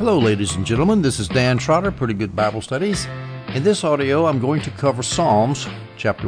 Hello, ladies and gentlemen. This is Dan Trotter, Pretty Good Bible Studies. In this audio, I'm going to cover Psalms, chapter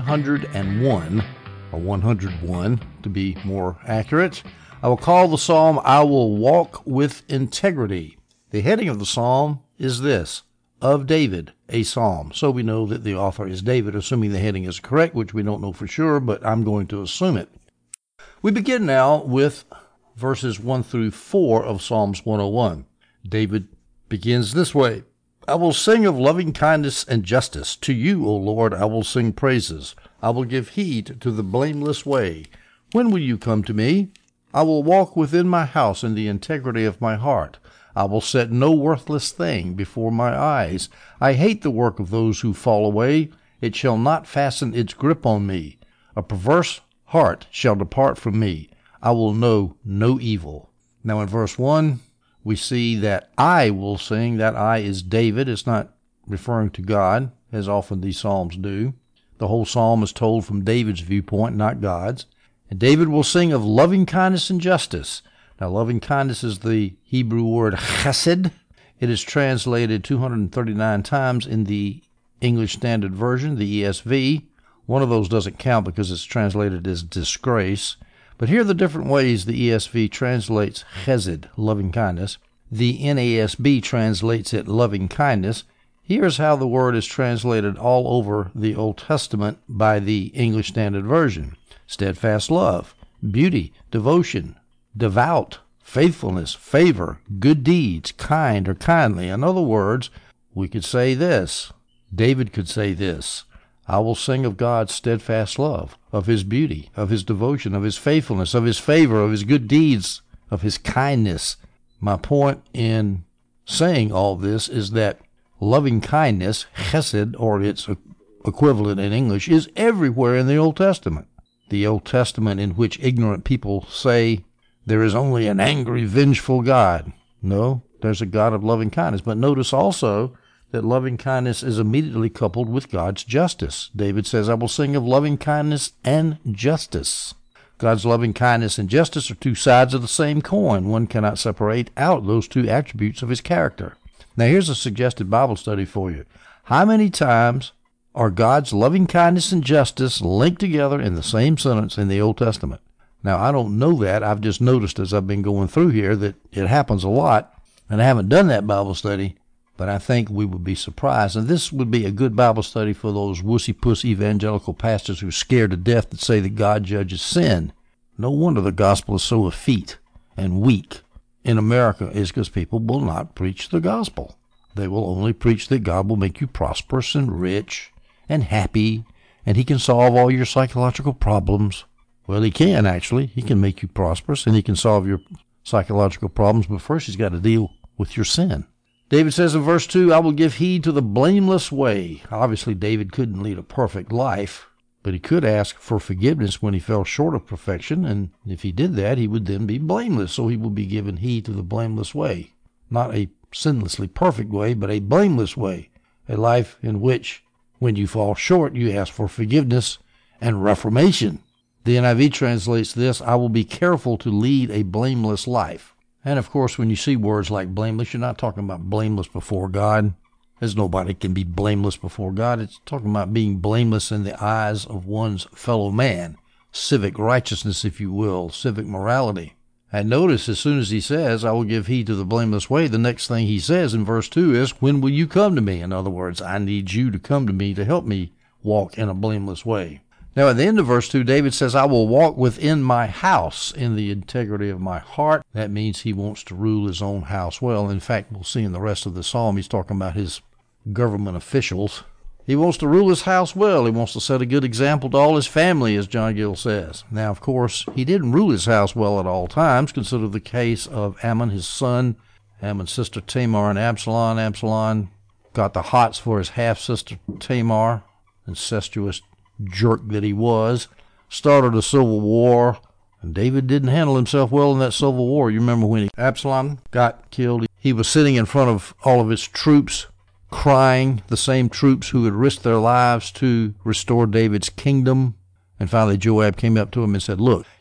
101, or 101 to be more accurate. I will call the psalm, I Will Walk with Integrity. The heading of the psalm is this, Of David, a Psalm. So we know that the author is David, assuming the heading is correct, which we don't know for sure, but I'm going to assume it. We begin now with verses 1 through 4 of Psalms 101. David begins this way, I will sing of loving kindness and justice. To you, O Lord, I will sing praises. I will give heed to the blameless way. When will you come to me? I will walk within my house in the integrity of my heart. I will set no worthless thing before my eyes. I hate the work of those who fall away. It shall not fasten its grip on me. A perverse heart shall depart from me. I will know no evil. Now in verse 1, we see that I will sing. That I is David. It's not referring to God, as often these psalms do. The whole psalm is told from David's viewpoint, not God's. And David will sing of loving kindness and justice. Now, loving kindness is the Hebrew word chesed. It is translated 239 times in the English Standard Version, the ESV. One of those doesn't count because it's translated as disgrace. But here are the different ways the ESV translates chesed, loving kindness. The NASB translates it loving kindness. Here's how the word is translated all over the Old Testament by the English Standard Version. Steadfast love, beauty, devotion, devout, faithfulness, favor, good deeds, kind or kindly. In other words, we could say this. David could say this. I will sing of God's steadfast love, of his beauty, of his devotion, of his faithfulness, of his favor, of his good deeds, of his kindness. My point in saying all this is that loving kindness, chesed, or its equivalent in English, is everywhere in the Old Testament. The Old Testament in which ignorant people say there is only an angry, vengeful God. No, there's a God of loving kindness. But notice also that loving kindness is immediately coupled with God's justice. David says, I will sing of loving kindness and justice. God's loving kindness and justice are two sides of the same coin. One cannot separate out those two attributes of his character. Now here's a suggested Bible study for you. How many times are God's loving kindness and justice linked together in the same sentence in the Old Testament? Now, I don't know that. I've just noticed as I've been going through here that it happens a lot, and I haven't done that Bible study, but I think we would be surprised. And this would be a good Bible study for those wussy-puss evangelical pastors who are scared to death that say that God judges sin. No wonder the gospel is so effete and weak in America is because people will not preach the gospel. They will only preach that God will make you prosperous and rich and happy, and he can solve all your psychological problems. Well, he can, actually. He can make you prosperous, and he can solve your psychological problems, but first he's got to deal with your sin. David says in verse 2, I will give heed to the blameless way. Obviously, David couldn't lead a perfect life, but he could ask for forgiveness when he fell short of perfection, and if he did that, he would then be blameless, so he would be given heed to the blameless way. Not a sinlessly perfect way, but a blameless way, a life in which, when you fall short, you ask for forgiveness and reformation. The NIV translates this, I will be careful to lead a blameless life. And of course, when you see words like blameless, you're not talking about blameless before God, as nobody can be blameless before God. It's talking about being blameless in the eyes of one's fellow man, civic righteousness, if you will, civic morality. And notice, as soon as he says, I will give heed to the blameless way, the next thing he says in verse 2 is, when will you come to me? In other words, I need you to come to me to help me walk in a blameless way. Now, at the end of verse 2, David says, I will walk within my house in the integrity of my heart. That means he wants to rule his own house well. In fact, we'll see in the rest of the psalm, he's talking about his government officials. He wants to rule his house well. He wants to set a good example to all his family, as John Gill says. Now, of course, he didn't rule his house well at all times. Consider the case of Ammon, his son, Ammon's sister Tamar, and Absalom. Absalom got the hots for his half-sister Tamar, incestuous jerk that he was, started a civil war, and David didn't handle himself well in that civil war. You remember when Absalom got killed, he was sitting in front of all of his troops, crying, the same troops who had risked their lives to restore David's kingdom. And finally Joab came up to him and said, look,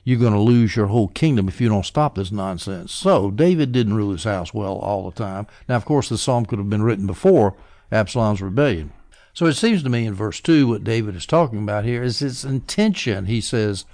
you're going to lose your whole kingdom if you don't stop this nonsense. So David didn't rule his house well all the time. Now, of course, this psalm could have been written before Absalom's rebellion. So it seems to me in verse 2 what David is talking about here is his intention. He says,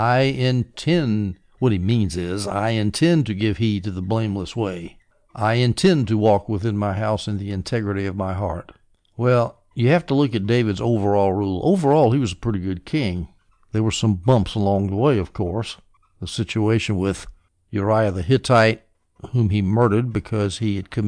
what he means is, I intend to give heed to the blameless way. I intend to walk within my house in the integrity of my heart. Well, you have to look at David's overall rule. Overall, he was a pretty good king. There were some bumps along the way, of course. The situation with Uriah the Hittite, whom he murdered because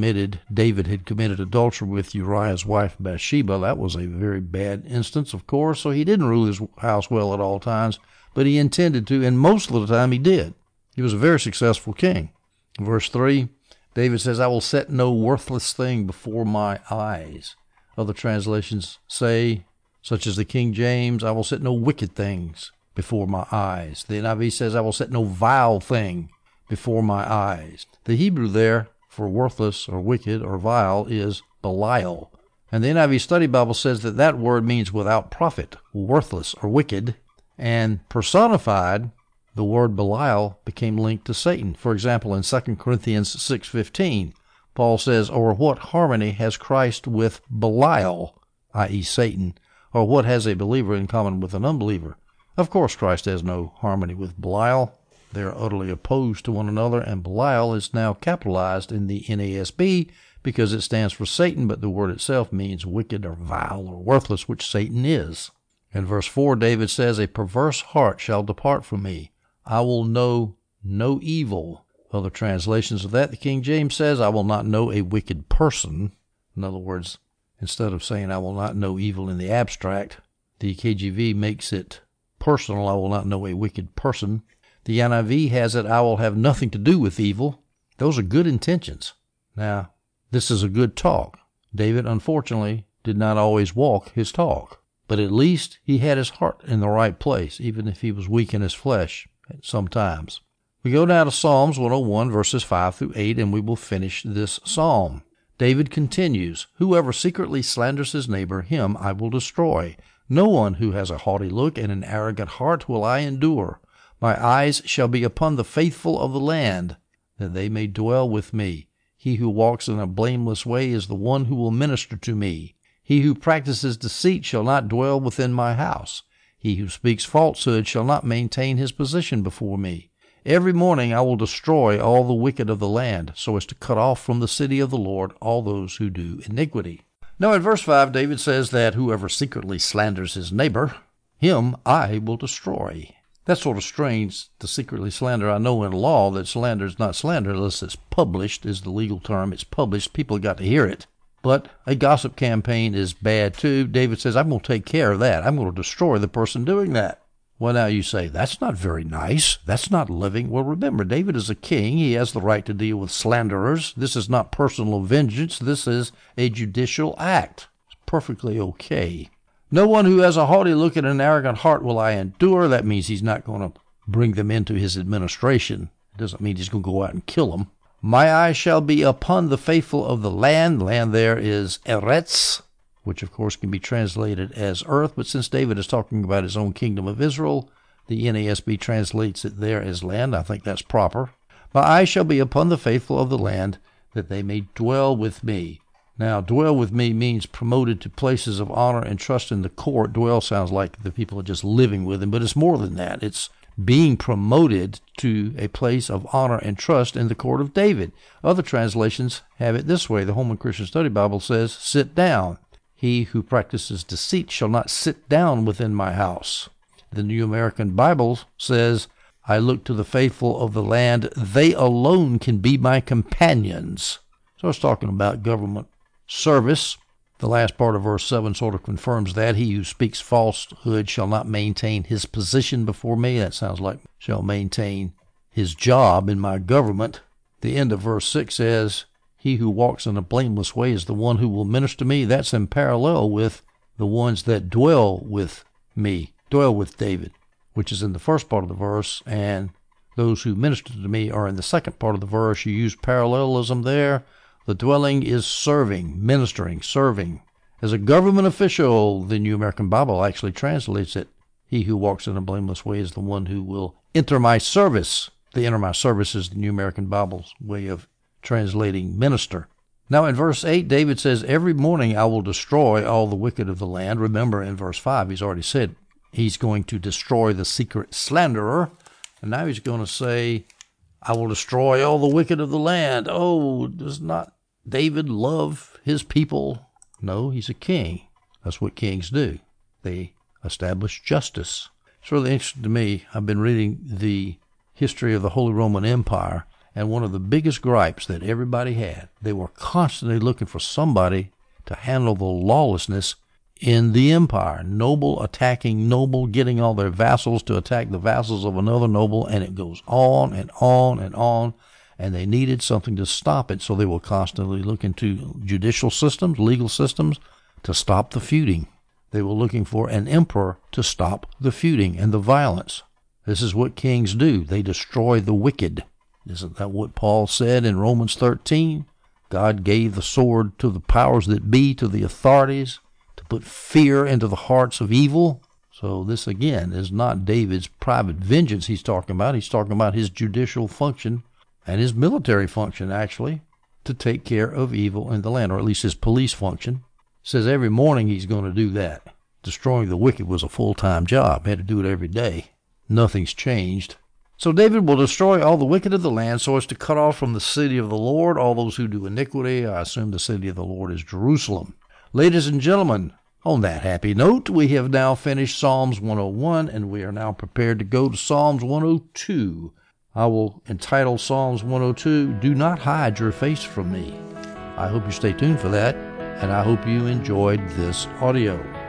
David had committed adultery with Uriah's wife Bathsheba. That was a very bad instance, of course, so he didn't rule his house well at all times, but he intended to, and most of the time he did. He was a very successful king. Verse 3, David says, I will set no worthless thing before my eyes. Other translations say, such as the King James, I will set no wicked things before my eyes. The NIV says, I will set no vile thing before my eyes. The Hebrew there for worthless or wicked or vile is Belial. And the NIV Study Bible says that that word means without profit, worthless or wicked. And personified, the word Belial became linked to Satan. For example, in 2 Corinthians 6:15, Paul says, or what harmony has Christ with Belial, i.e. Satan, or what has a believer in common with an unbeliever? Of course, Christ has no harmony with Belial. They are utterly opposed to one another, and Belial is now capitalized in the NASB because it stands for Satan, but the word itself means wicked or vile or worthless, which Satan is. In verse 4, David says, a perverse heart shall depart from me. I will know no evil. Other translations of that, the King James says, I will not know a wicked person. In other words, instead of saying I will not know evil in the abstract, the KJV makes it personal. I will not know a wicked person. The NIV has it, I will have nothing to do with evil. Those are good intentions. Now, this is a good talk. David, unfortunately, did not always walk his talk. But at least he had his heart in the right place, even if he was weak in his flesh sometimes. We go now to Psalms 101, verses 5 through 8, and we will finish this psalm. David continues, whoever secretly slanders his neighbor, him I will destroy. No one who has a haughty look and an arrogant heart will I endure. My eyes shall be upon the faithful of the land, that they may dwell with me. He who walks in a blameless way is the one who will minister to me. He who practices deceit shall not dwell within my house. He who speaks falsehood shall not maintain his position before me. Every morning I will destroy all the wicked of the land, so as to cut off from the city of the Lord all those who do iniquity. Now in verse 5, David says that whoever secretly slanders his neighbor, him I will destroy. That's sort of strange to secretly slander. I know in law that slander is not slander unless it's published, is the legal term. It's published. People got to hear it. But a gossip campaign is bad too. David says, I'm going to take care of that. I'm going to destroy the person doing that. Well, now you say, that's not very nice. That's not living. Well, remember, David is a king. He has the right to deal with slanderers. This is not personal vengeance. This is a judicial act. It's perfectly okay. No one who has a haughty look and an arrogant heart will I endure. That means he's not going to bring them into his administration. It doesn't mean he's going to go out and kill them. My eye shall be upon the faithful of the land. Land there is Eretz, which of course can be translated as earth, but since David is talking about his own kingdom of Israel, the NASB translates it there as land. I think that's proper. My eye shall be upon the faithful of the land, that they may dwell with me. Now, dwell with me means promoted to places of honor and trust in the court. Dwell sounds like the people are just living with him, but it's more than that. It's being promoted to a place of honor and trust in the court of David. Other translations have it this way. The Holman Christian Study Bible says, sit down. He who practices deceit shall not sit down within my house. The New American Bible says, I look to the faithful of the land. They alone can be my companions. So it's talking about government service. The last part of verse 7 sort of confirms that. He who speaks falsehood shall not maintain his position before me. That sounds like shall maintain his job in my government. The end of verse 6 says, he who walks in a blameless way is the one who will minister to me. That's in parallel with the ones that dwell with me, dwell with David, which is in the first part of the verse, and those who minister to me are in the second part of the verse. You use parallelism there. The dwelling is serving, ministering, serving. As a government official, the New American Bible actually translates it. He who walks in a blameless way is the one who will enter my service. The enter my service is the New American Bible's way of translating minister. Now in verse 8, David says, every morning I will destroy all the wicked of the land. Remember in verse 5, he's already said he's going to destroy the secret slanderer. And now he's going to say, I will destroy all the wicked of the land. Oh, does not David love his people? No, he's a king. That's what kings do. They establish justice. It's really interesting to me. I've been reading the history of the Holy Roman Empire, and one of the biggest gripes that everybody had, they were constantly looking for somebody to handle the lawlessness in the empire. Noble attacking noble, getting all their vassals to attack the vassals of another noble, and it goes on and on and on, and they needed something to stop it, so they were constantly looking to judicial systems, legal systems, to stop the feuding. They were looking for an emperor to stop the feuding and the violence. This is what kings do. They destroy the wicked. Isn't that what Paul said in Romans 13? God gave the sword to the powers that be, to the authorities, to put fear into the hearts of evil. So this, again, is not David's private vengeance he's talking about. He's talking about his judicial function and his military function, actually, to take care of evil in the land, or at least his police function. Says every morning he's going to do that. Destroying the wicked was a full-time job. He had to do it every day. Nothing's changed. So David will destroy all the wicked of the land so as to cut off from the city of the Lord all those who do iniquity. I assume the city of the Lord is Jerusalem. Ladies and gentlemen, on that happy note, we have now finished Psalms 101, and we are now prepared to go to Psalms 102. I will entitle Psalms 102, Do Not Hide Your Face From Me. I hope you stay tuned for that, and I hope you enjoyed this audio.